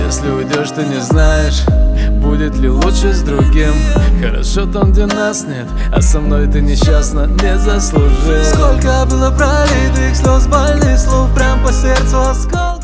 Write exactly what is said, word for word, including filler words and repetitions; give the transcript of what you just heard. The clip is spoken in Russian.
Если уйдешь, ты не знаешь, будет ли лучше с другим. Хорошо там, где нас нет, а со мной ты несчастна, не заслужила. Сколько было пролитых слез, больных слов, прям по сердцу оскол.